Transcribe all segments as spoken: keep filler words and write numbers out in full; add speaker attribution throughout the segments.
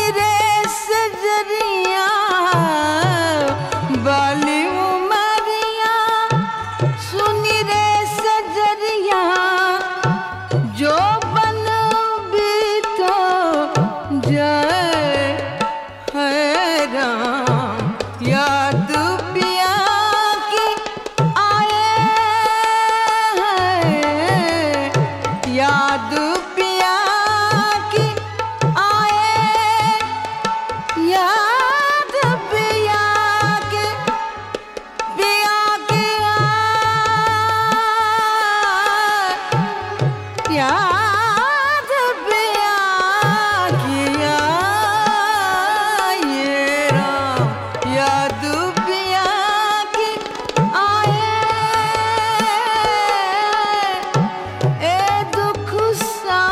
Speaker 1: रे सजरिया बाली उमरिया सुनी रे सजरिया जो बन भी तो जय है राम याद पिया की आए हैं याद पिया की आए याद पिया के पिया के आए याद पिया की आए राम याद पिया की आए ए दुख सा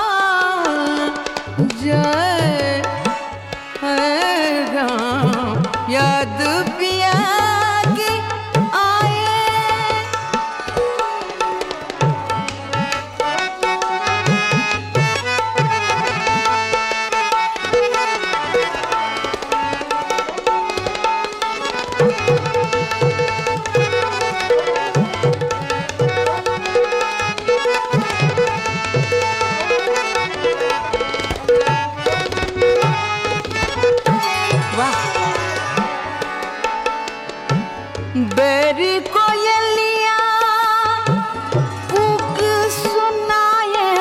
Speaker 1: जय है राम याद पिया की आए वाह बेरी कोयलिया कुक सुनाए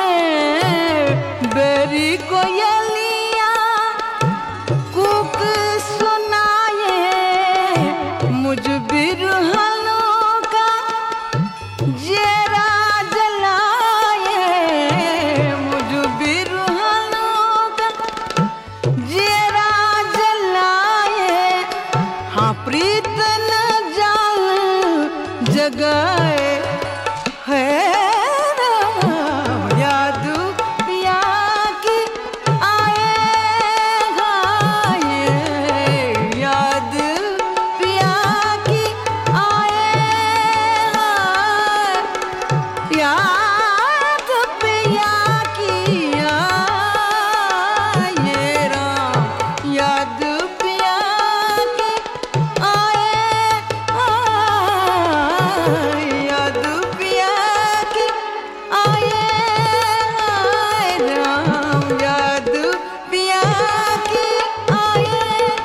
Speaker 1: बेरी कोयलिया कुक सुनाए मुझ बिरहलों का जेरा जलाए मुझ बिरहलों का जेरा जलाए हाँ प्रीत न जाल जगाए है राम याद पिया की आए गाए याद पिया की आए याद पिया की आए राम याद पिया की आए याद पिया की आए राम याद पिया की आए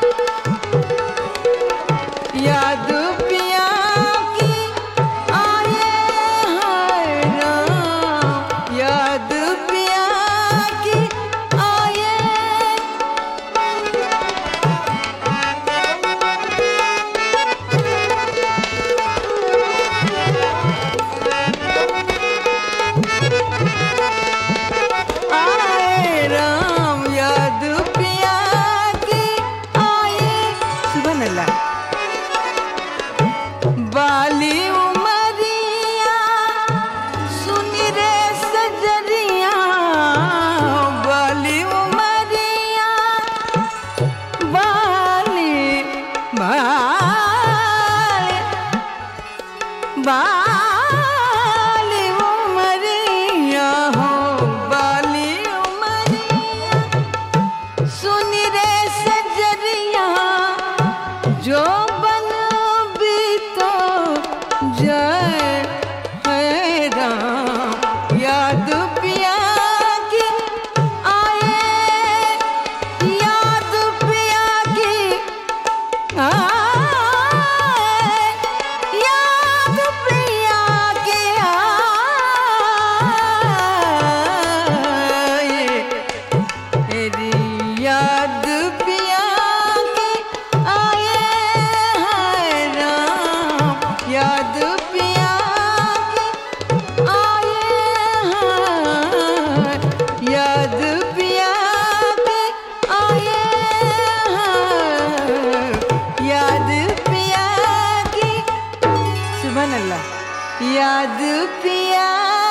Speaker 1: याद पिया की आए राम याद पिया की आए आए राम याद पिया की आए सुभान अल्लाह बाली उमरिया सुनी रे सजरिया बाली उमरिया बाली बाली बाली उमरिया हो बाली उमरिया सुनी रे सजरिया जो बन भी तो जय है राम याद पिया की आए याद पिया की आए याद पिया की आए तेरी याद पिया की आए हाय राम याद पिया की आए हाय याद पिया की आए हाय याद पिया की सुभान अल्लाह याद पिया